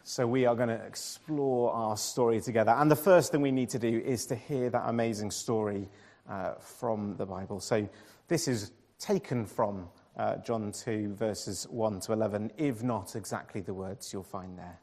So we are going to explore our story together. And the first thing we need to do is to hear that amazing story from the Bible. So this is taken from John 2, verses 1 to 11, if not exactly the words you'll find there.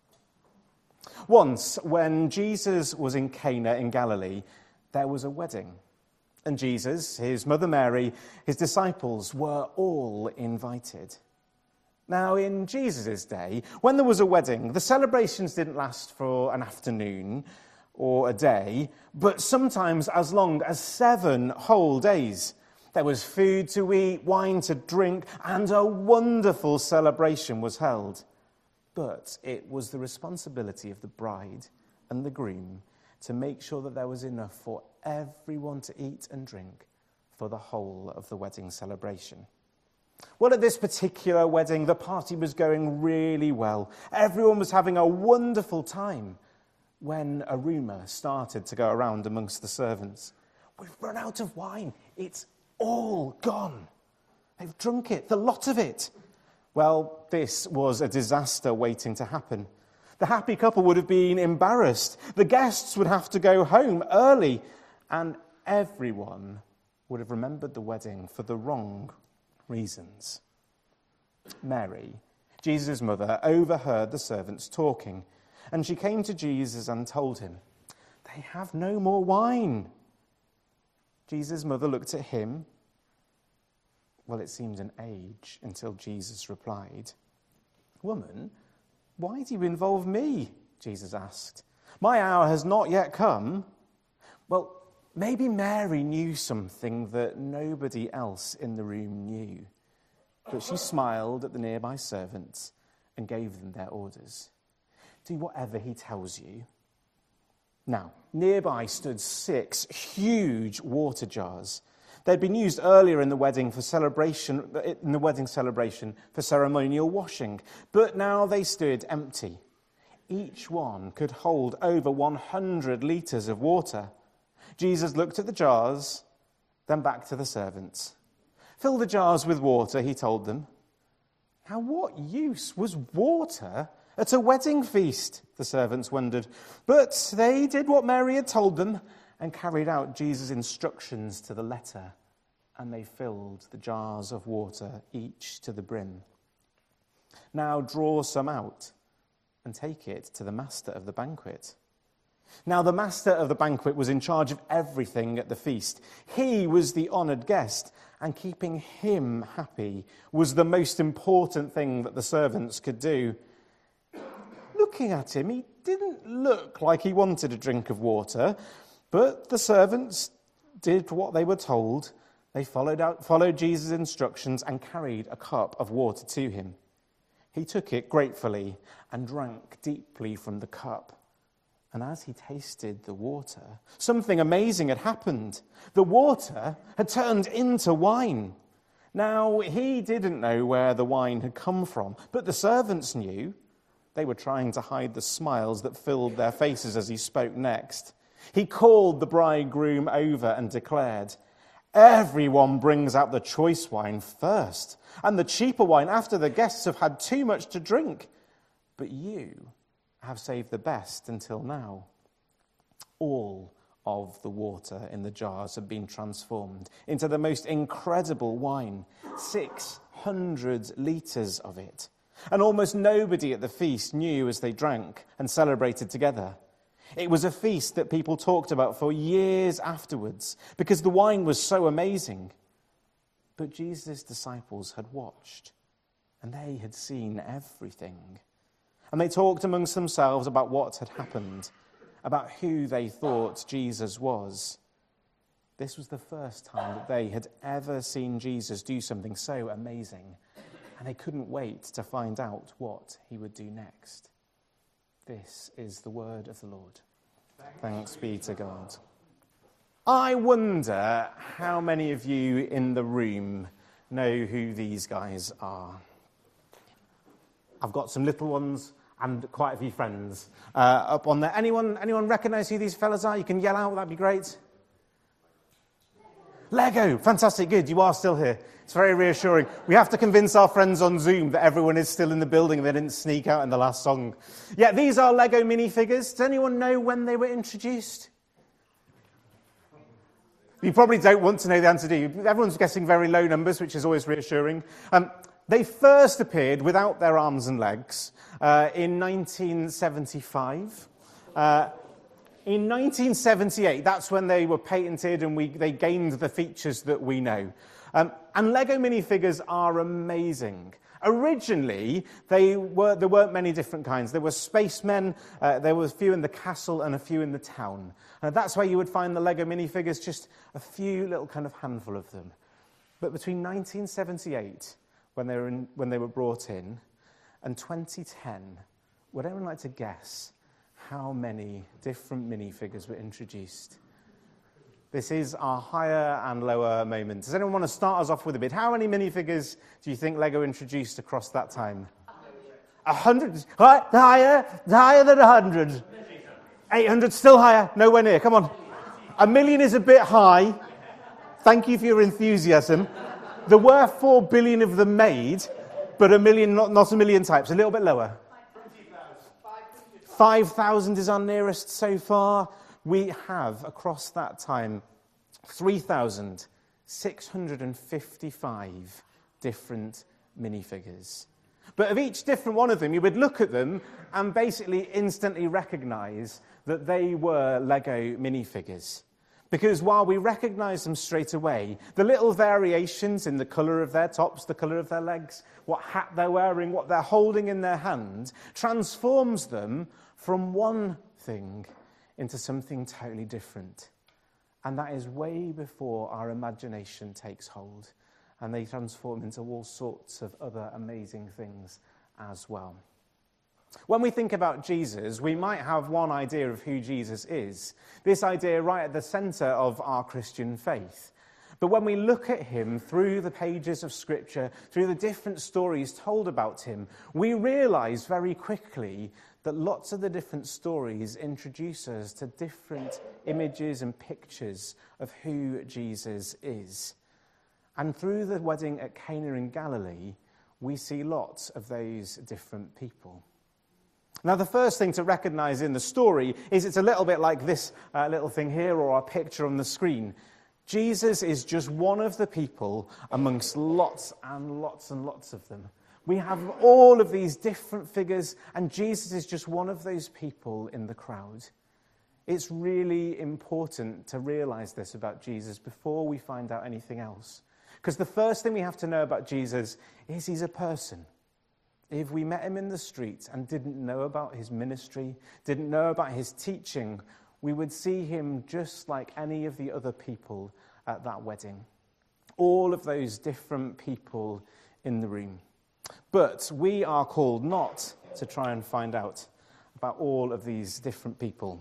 Once, when Jesus was in Cana in Galilee, there was a wedding. And Jesus, his mother Mary, his disciples were all invited. Now, in Jesus' day, when there was a wedding, the celebrations didn't last for an afternoon or a day, but sometimes as long as 7 whole days. There was food to eat, wine to drink, and a wonderful celebration was held. But it was the responsibility of the bride and the groom to make sure that there was enough for everyone to eat and drink for the whole of the wedding celebration. Well, at this particular wedding, the party was going really well. Everyone was having a wonderful time when a rumour started to go around amongst the servants. We've run out of wine. It's all gone. They've drunk it, the lot of it. Well, this was a disaster waiting to happen. The happy couple would have been embarrassed. The guests would have to go home early. And everyone would have remembered the wedding for the wrong reasons. Mary, Jesus' mother, overheard the servants talking, and she came to Jesus and told him, "They have no more wine." Jesus' mother looked at him. Well, it seemed an age until Jesus replied, "Woman, why do you involve me?" Jesus asked. "My hour has not yet come." Well, maybe Mary knew something that nobody else in the room knew. But she smiled at the nearby servants and gave them their orders. "Do whatever he tells you." Now, nearby stood 6 huge water jars. They'd been used earlier in the wedding celebration for ceremonial washing, but now they stood empty. Each one could hold over 100 litres of water. Jesus looked at the jars, then back to the servants. "Fill the jars with water," he told them. Now, what use was water at a wedding feast? The servants wondered. But they did what Mary had told them and carried out Jesus' instructions to the letter, and they filled the jars of water, each to the brim. "Now draw some out and take it to the master of the banquet." Now the master of the banquet was in charge of everything at the feast. He was the honoured guest, and keeping him happy was the most important thing that the servants could do. Looking at him, he didn't look like he wanted a drink of water, but the servants did what they were told. They followed Jesus' instructions and carried a cup of water to him. He took it gratefully and drank deeply from the cup. And as he tasted the water, something amazing had happened. The water had turned into wine. Now, he didn't know where the wine had come from, but the servants knew. They were trying to hide the smiles that filled their faces as he spoke next. He called the bridegroom over and declared, "Everyone brings out the choice wine first, and the cheaper wine after the guests have had too much to drink. But you have saved the best until now." All of the water in the jars had been transformed into the most incredible wine, 600 litres of it. And almost nobody at the feast knew as they drank and celebrated together. It was a feast that people talked about for years afterwards because the wine was so amazing. But Jesus' disciples had watched, and they had seen everything. And they talked amongst themselves about what had happened, about who they thought Jesus was. This was the first time that they had ever seen Jesus do something so amazing, and they couldn't wait to find out what he would do next. This is the word of the Lord. Thanks be to God. I wonder how many of you in the room know who these guys are. I've got some little ones and quite a few friends up on there. Anyone recognise who these fellas are? You can yell out, that'd be great. Lego, fantastic, good, you are still here. It's very reassuring. We have to convince our friends on Zoom that everyone is still in the building and they didn't sneak out in the last song. Yeah, these are Lego minifigures. Does anyone know when they were introduced? You probably don't want to know the answer, do you? Everyone's guessing very low numbers, which is always reassuring. They first appeared without their arms and legs in 1975. In 1978, that's when they were patented and they gained the features that we know. And Lego minifigures are amazing. Originally, there weren't many different kinds. There were spacemen, there were a few in the castle and a few in the town. That's where you would find the Lego minifigures, just a few little kind of handful of them. But between 1978, when they were brought in, and 2010, would anyone like to guess how many different minifigures were introduced? This is our higher and lower moment. Does anyone want to start us off with a bit? How many minifigures do you think Lego introduced across that time? 100. Higher than 100. 800, still higher. Nowhere near. Come on. 1 million is a bit high. Thank you for your enthusiasm. There were 4 billion of them made, but 1 million, not 1 million types. A little bit lower. 5,000 is our nearest so far. We have, across that time, 3,655 different minifigures. But of each different one of them, you would look at them and basically instantly recognize that they were Lego minifigures. Because while we recognize them straight away, the little variations in the colour of their tops, the colour of their legs, what hat they're wearing, what they're holding in their hand, transforms them from one thing into something totally different. And that is way before our imagination takes hold. And they transform into all sorts of other amazing things as well. When we think about Jesus, we might have one idea of who Jesus is. This idea right at the centre of our Christian faith. But when we look at him through the pages of Scripture, through the different stories told about him, we realise very quickly that lots of the different stories introduce us to different images and pictures of who Jesus is. And through the wedding at Cana in Galilee, we see lots of those different people. Now, the first thing to recognise in the story is it's a little bit like this little thing here or our picture on the screen. Jesus is just one of the people amongst lots and lots and lots of them. We have all of these different figures, and Jesus is just one of those people in the crowd. It's really important to realise this about Jesus before we find out anything else. Because the first thing we have to know about Jesus is he's a person. If we met him in the street and didn't know about his ministry, didn't know about his teaching, we would see him just like any of the other people at that wedding. All of those different people in the room. But we are called not to try and find out about all of these different people,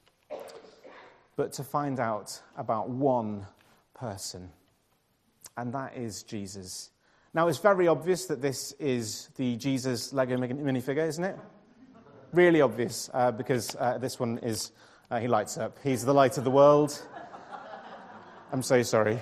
but to find out about one person, and that is Jesus. Now, it's very obvious that this is the Jesus Lego minifigure, isn't it? Really obvious, because this one is, he lights up. He's the light of the world. I'm so sorry.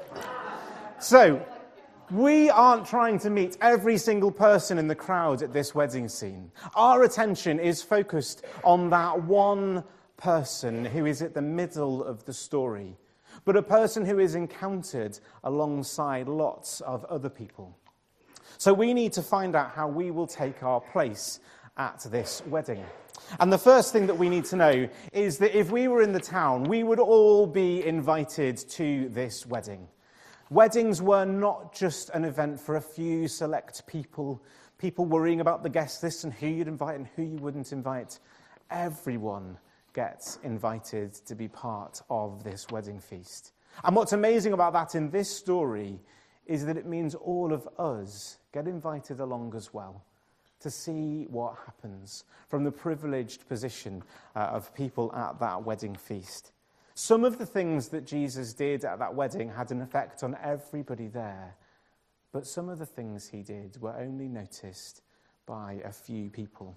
So, we aren't trying to meet every single person in the crowd at this wedding scene. Our attention is focused on that one person who is at the middle of the story, but a person who is encountered alongside lots of other people. So we need to find out how we will take our place at this wedding. And the first thing that we need to know is that if we were in the town, we would all be invited to this wedding. Weddings were not just an event for a few select people worrying about the guest list and who you'd invite and who you wouldn't invite. Everyone gets invited to be part of this wedding feast. And what's amazing about that in this story is that it means all of us get invited along as well to see what happens from the privileged position of people at that wedding feast. Some of the things that Jesus did at that wedding had an effect on everybody there, but some of the things he did were only noticed by a few people.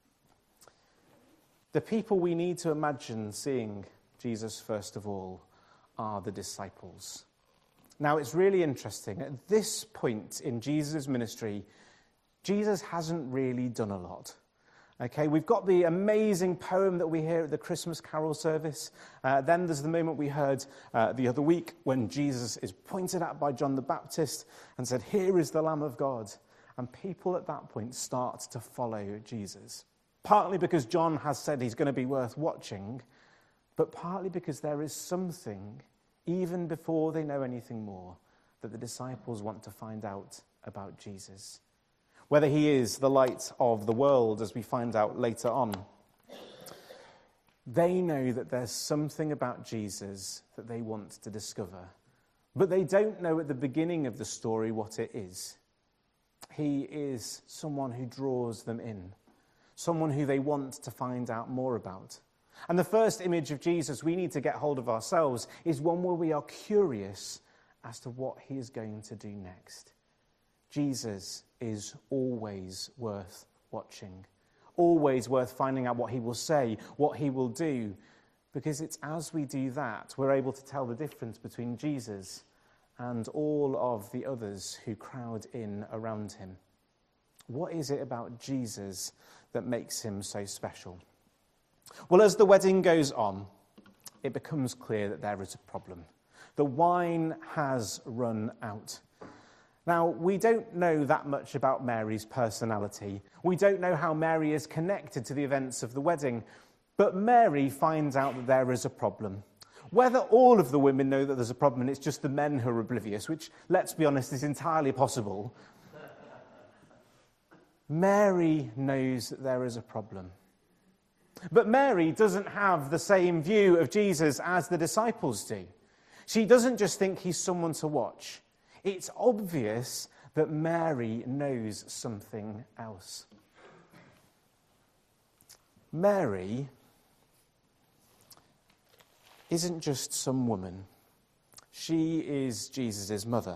The people we need to imagine seeing Jesus first of all are the disciples. Now, it's really interesting. At this point in Jesus' ministry, Jesus hasn't really done a lot. Okay, we've got the amazing poem that we hear at the Christmas carol service. Then there's the moment we heard the other week when Jesus is pointed at by John the Baptist and said, "Here is the Lamb of God." And people at that point start to follow Jesus. Partly because John has said he's going to be worth watching, but partly because there is something, even before they know anything more, that the disciples want to find out about Jesus. Whether he is the light of the world, as we find out later on. They know that there's something about Jesus that they want to discover, but they don't know at the beginning of the story what it is. He is someone who draws them in, someone who they want to find out more about. And the first image of Jesus we need to get hold of ourselves is one where we are curious as to what he is going to do next. Jesus is always worth watching, always worth finding out what he will say, what he will do, because it's as we do that we're able to tell the difference between Jesus and all of the others who crowd in around him. What is it about Jesus that makes him so special? Well, as the wedding goes on, it becomes clear that there is a problem. The wine has run out. Now, we don't know that much about Mary's personality. We don't know how Mary is connected to the events of the wedding, but Mary finds out that there is a problem. Whether all of the women know that there's a problem and it's just the men who are oblivious, which, let's be honest, is entirely possible, Mary knows that there is a problem. But Mary doesn't have the same view of Jesus as the disciples do. She doesn't just think he's someone to watch. It's obvious that Mary knows something else. Mary isn't just some woman. She is Jesus' mother.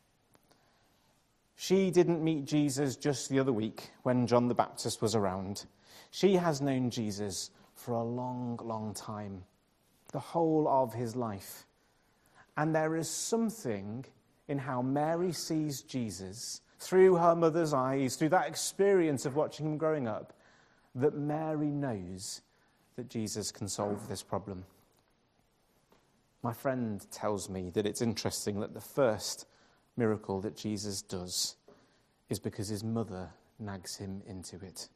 She didn't meet Jesus just the other week when John the Baptist was around. She has known Jesus for a long, long time, the whole of his life. And there is something in how Mary sees Jesus through her mother's eyes, through that experience of watching him growing up, that Mary knows that Jesus can solve this problem. My friend tells me that it's interesting that the first miracle that Jesus does is because his mother nags him into it.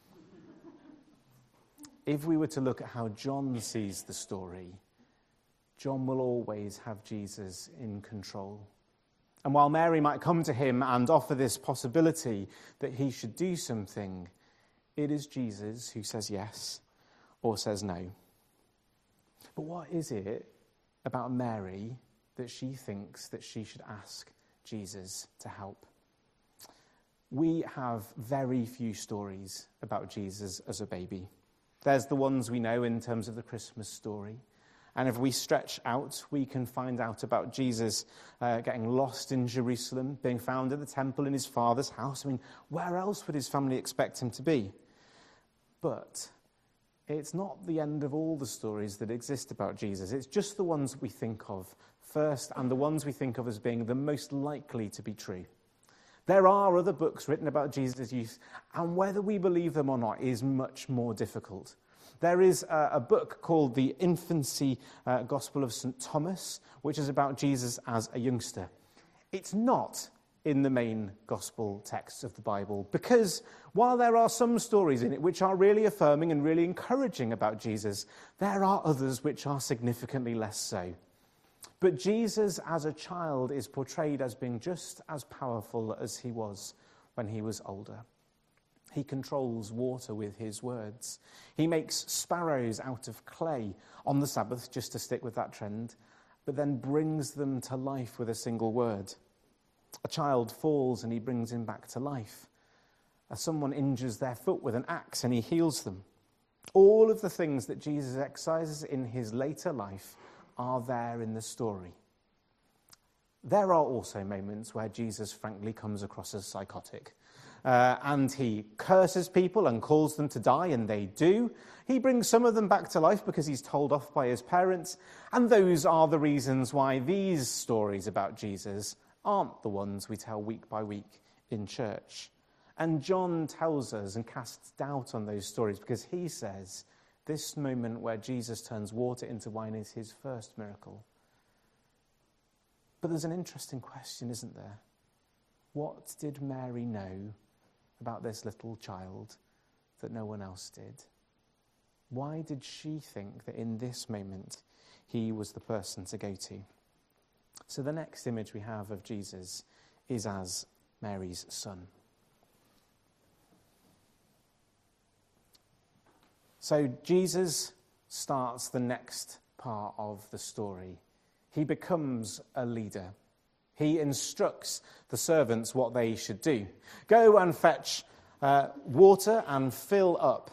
If we were to look at how John sees the story, John will always have Jesus in control. And while Mary might come to him and offer this possibility that he should do something, it is Jesus who says yes or says no. But what is it about Mary that she thinks that she should ask Jesus to help? We have very few stories about Jesus as a baby. There's the ones we know in terms of the Christmas story. And if we stretch out, we can find out about Jesus getting lost in Jerusalem, being found at the temple in his father's house. I mean, where else would his family expect him to be? But it's not the end of all the stories that exist about Jesus. It's just the ones we think of first and the ones we think of as being the most likely to be true. There are other books written about Jesus' youth, and whether we believe them or not is much more difficult. There is a book called The Infancy Gospel of St. Thomas, which is about Jesus as a youngster. It's not in the main gospel texts of the Bible, because while there are some stories in it which are really affirming and really encouraging about Jesus, there are others which are significantly less so. But Jesus as a child is portrayed as being just as powerful as he was when he was older. He controls water with his words. He makes sparrows out of clay on the Sabbath, just to stick with that trend, but then brings them to life with a single word. A child falls and he brings him back to life. Someone injures their foot with an axe and he heals them. All of the things that Jesus exercises in his later life are there in the story. There are also moments where Jesus frankly comes across as psychotic. and he curses people and calls them to die, and they do. He brings some of them back to life because he's told off by his parents, and those are the reasons why these stories about Jesus aren't the ones we tell week by week in church. And John tells us and casts doubt on those stories because he says this moment where Jesus turns water into wine is his first miracle. But there's an interesting question, isn't there? What did Mary know about this little child that no one else did? Why did she think that in this moment he was the person to go to? So the next image we have of Jesus is as Mary's son. So Jesus starts the next part of the story. He becomes a leader. He instructs the servants what they should do. Go and fetch water and fill up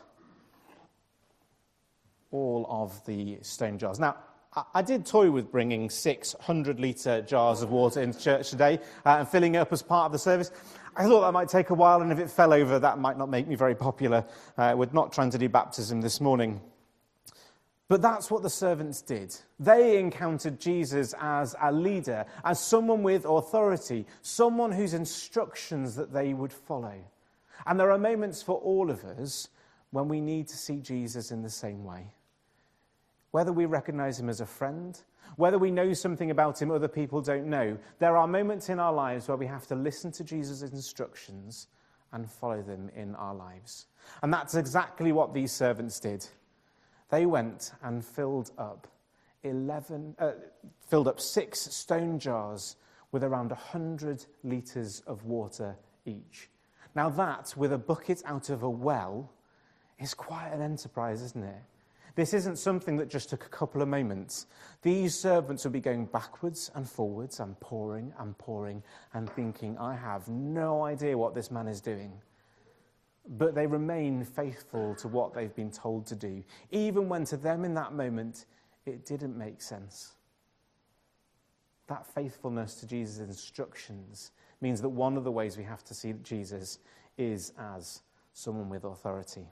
all of the stone jars. Now, I did toy with bringing 600-litre jars of water into church today and filling it up as part of the service. I thought that might take a while, and if it fell over, that might not make me very popular. We're not trying to do baptism this morning. But that's what the servants did. They encountered Jesus as a leader, as someone with authority, someone whose instructions that they would follow. And there are moments for all of us when we need to see Jesus in the same way. Whether we recognize him as a friend, whether we know something about him other people don't know, there are moments in our lives where we have to listen to Jesus' instructions and follow them in our lives. And that's exactly what these servants did. They went and filled up 6 stone jars with around 100 litres of water each. Now that, with a bucket out of a well, is quite an enterprise, isn't it? This isn't something that just took a couple of moments. These servants would be going backwards and forwards and pouring and thinking, I have no idea what this man is doing. But they remain faithful to what they've been told to do, even when to them in that moment it didn't make sense. That faithfulness to Jesus' instructions means that one of the ways we have to see Jesus is as someone with authority.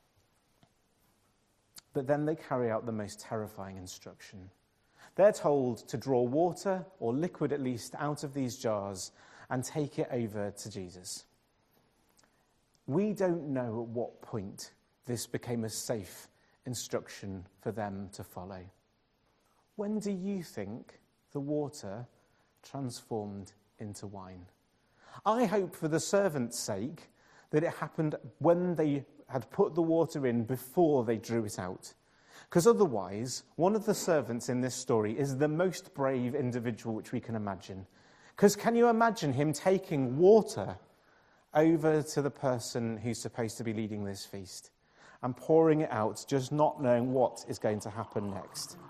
But then they carry out the most terrifying instruction. They're told to draw water, or liquid at least, out of these jars and take it over to Jesus. We don't know at what point this became a safe instruction for them to follow. When do you think the water transformed into wine? I hope for the servants' sake that it happened when they had put the water in before they drew it out. Because otherwise, one of the servants in this story is the most brave individual which we can imagine. Because can you imagine him taking water over to the person who's supposed to be leading this feast and pouring it out, just not knowing what is going to happen next?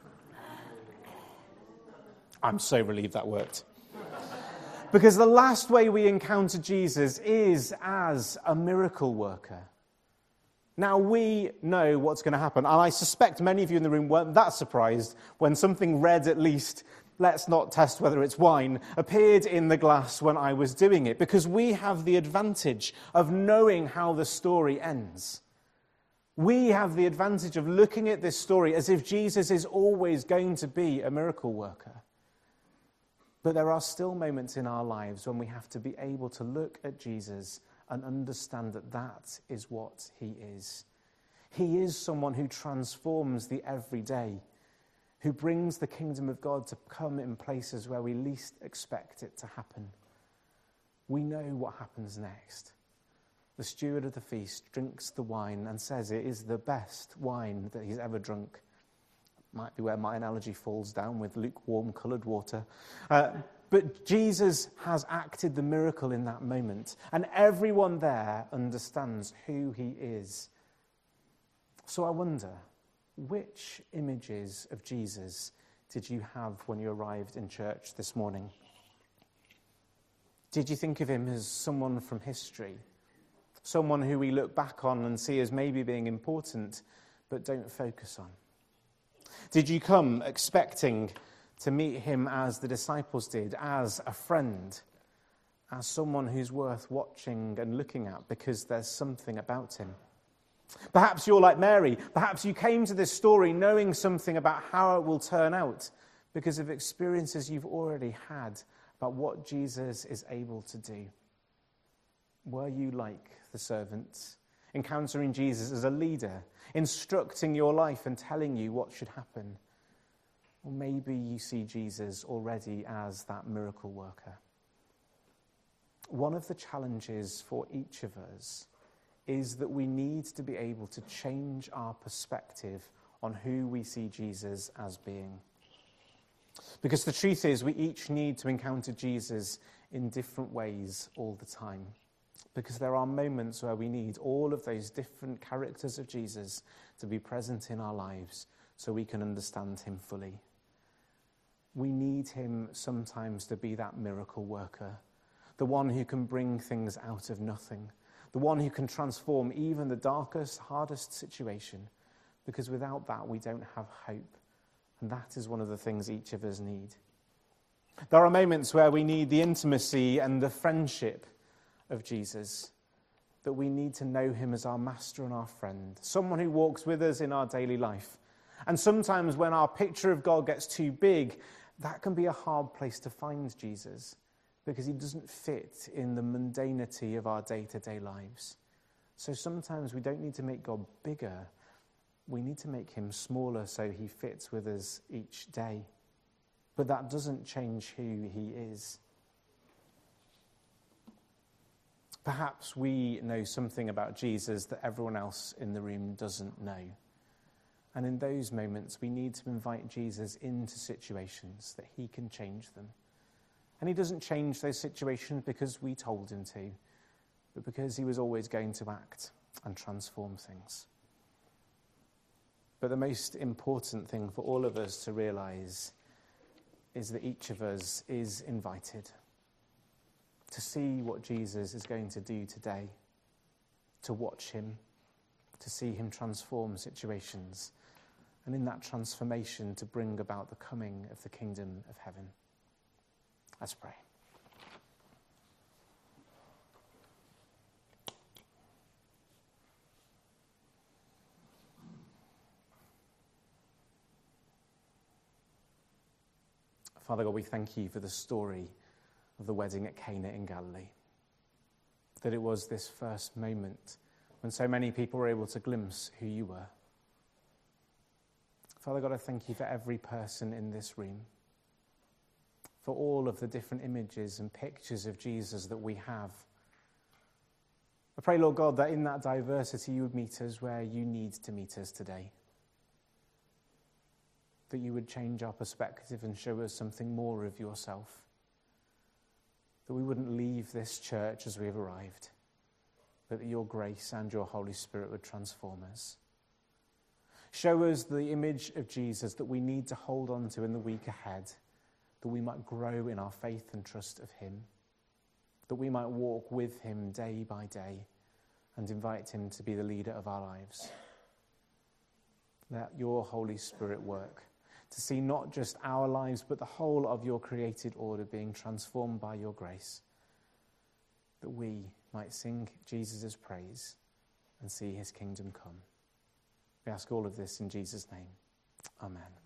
I'm so relieved that worked. Because the last way we encounter Jesus is as a miracle worker. Now, we know what's going to happen, and I suspect many of you in the room weren't that surprised when something red, at least, let's not test whether it's wine, appeared in the glass when I was doing it, because we have the advantage of knowing how the story ends. We have the advantage of looking at this story as if Jesus is always going to be a miracle worker. But there are still moments in our lives when we have to be able to look at Jesus and understand that that is what he is. He is someone who transforms the everyday, who brings the kingdom of God to come in places where we least expect it to happen. We know what happens next. The steward of the feast drinks the wine and says it is the best wine that he's ever drunk. Might be where my analogy falls down with lukewarm coloured water. But Jesus has acted the miracle in that moment, and everyone there understands who he is. So I wonder, which images of Jesus did you have when you arrived in church this morning? Did you think of him as someone from history? Someone who we look back on and see as maybe being important, but don't focus on? Did you come expecting to meet him as the disciples did, as a friend, as someone who's worth watching and looking at because there's something about him. Perhaps you're like Mary. Perhaps you came to this story knowing something about how it will turn out because of experiences you've already had about what Jesus is able to do. Were you like the servant, encountering Jesus as a leader, instructing your life and telling you what should happen? Or maybe you see Jesus already as that miracle worker. One of the challenges for each of us is that we need to be able to change our perspective on who we see Jesus as being. Because the truth is, we each need to encounter Jesus in different ways all the time. Because there are moments where we need all of those different characters of Jesus to be present in our lives so we can understand him fully. We need him sometimes to be that miracle worker, the one who can bring things out of nothing, the one who can transform even the darkest, hardest situation, because without that we don't have hope. And that is one of the things each of us need. There are moments where we need the intimacy and the friendship of Jesus, that we need to know him as our master and our friend, someone who walks with us in our daily life. And sometimes when our picture of God gets too big, that can be a hard place to find Jesus, because he doesn't fit in the mundanity of our day-to-day lives. So sometimes we don't need to make God bigger. We need to make him smaller so he fits with us each day. But that doesn't change who he is. Perhaps we know something about Jesus that everyone else in the room doesn't know. And in those moments, we need to invite Jesus into situations that he can change them. And he doesn't change those situations because we told him to, but because he was always going to act and transform things. But the most important thing for all of us to realize is that each of us is invited to see what Jesus is going to do today, to watch him, to see him transform situations, and in that transformation to bring about the coming of the kingdom of heaven. Let's pray. Father God, we thank you for the story of the wedding at Cana in Galilee. That it was this first moment when so many people were able to glimpse who you were. Father God, I thank you for every person in this room, for all of the different images and pictures of Jesus that we have. I pray, Lord God, that in that diversity you would meet us where you need to meet us today. That you would change our perspective and show us something more of yourself. That we wouldn't leave this church as we have arrived, but that your grace and your Holy Spirit would transform us. Show us the image of Jesus that we need to hold on to in the week ahead, that we might grow in our faith and trust of him, that we might walk with him day by day and invite him to be the leader of our lives. Let your Holy Spirit work to see not just our lives, but the whole of your created order being transformed by your grace, that we might sing Jesus' praise and see his kingdom come. We ask all of this in Jesus' name. Amen.